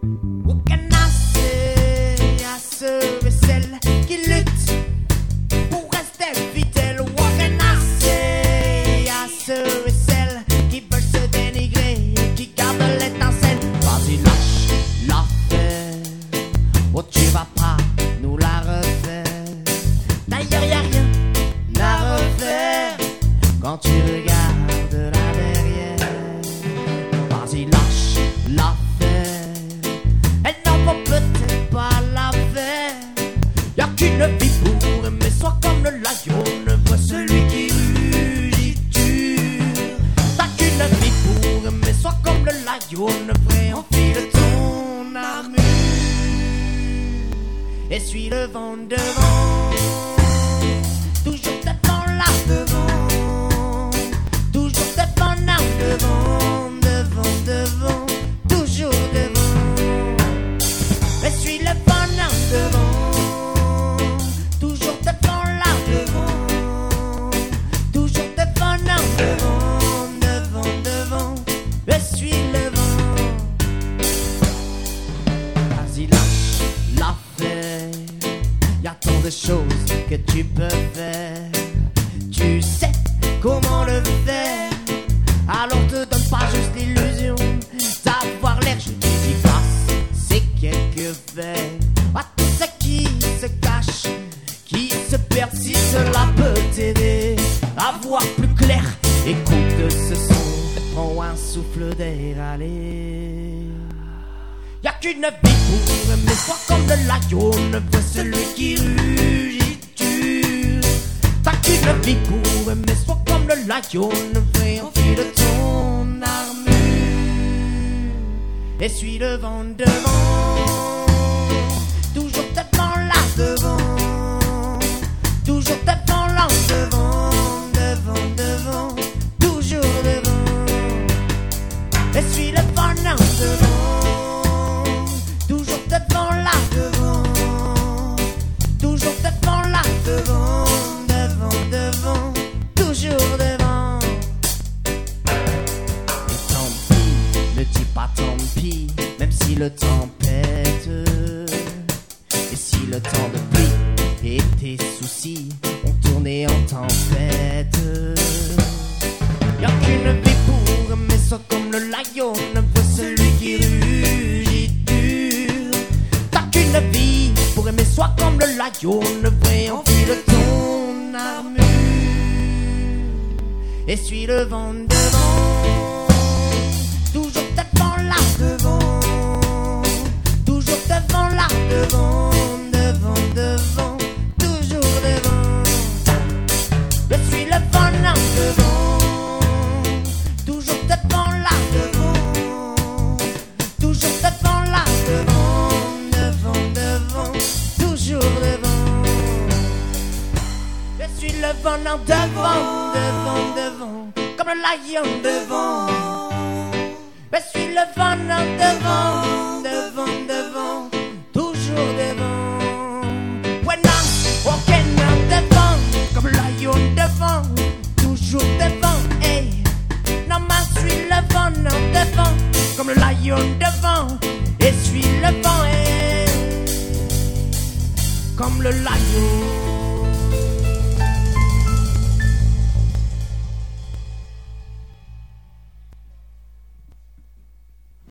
Oukanacé à ceux et celles qui luttent pour rester fidèles. Oukanacé à ceux et celles qui veulent se dénigrer et qui gardent l'étincelle. Vas-y, lâche l'affaire, oh tu vas pas nous la refaire. D'ailleurs y'a rien à refaire quand tu regardes la derrière. Vas-y, lâche l'affaire, elles n'en vont peut-être pas la faire. Y'a qu'une vie pour aimer, sois comme le lion, ne vois celui qui rugit dure. T'as qu'une vie pour aimer, sois comme le lion, ne vrai enfile ton armure et suis le vent devant, toujours devant là devant, toujours devant là devant, devant, devant, toujours devant, et suis le vent là devant, toujours devant là devant, toujours devant là devant, devant, devant, et suis le vent. Vas-y, lâche l'affaire, y'a tant de choses que tu peux faire. Tu sais comment le faire, alors te donne pas juste l'illusion d'avoir l'air efficace. C'est quelques vers à tous ceux qui se cachent, qui se perdent. Si cela peut t'aider à voir plus clair, écoute ce son, prends un souffle d'air, allez. Y'a qu'une vie pour aimer, sois comme le lion, ne vois celui qui rugit dur. T'as qu'une vie pour aimer, sois comme le lion, ne vrai enfile ton armure et suis le vent devant, toujours devant là devant, toujours devant là devant, devant, devant, toujours devant, et suis le vent là devant, toujours devant là devant, toujours devant là devant, devant, devant, toujours devant. Et tant pis, ne dis pas tant pis, même si le temps pète, et si le temps de pluie et tes soucis ont tourné en tempête. Y'a qu'une vie pour aimer, sois comme le lion, ne vois celui qui rugit dur. T'as qu'une vie pour aimer, sois comme le lion, ne vrai enfile ton armure et suis le vent devant, toujours devant là devant, toujours devant là devant, devant, devant, toujours devant, je suis le vent là devant, toujours devant là devant, toujours devant là devant, devant, devant, toujours devant, je suis le vent là devant, devant, devant, comme le lion devant, je suis le vent là devant, devant, devant, toujours devant. When I'm walking out devant, comme le lion devant, toujours devant, hey. Non, je suis le vent là devant, comme le lion devant, et suis le vent, hey. Comme le lion.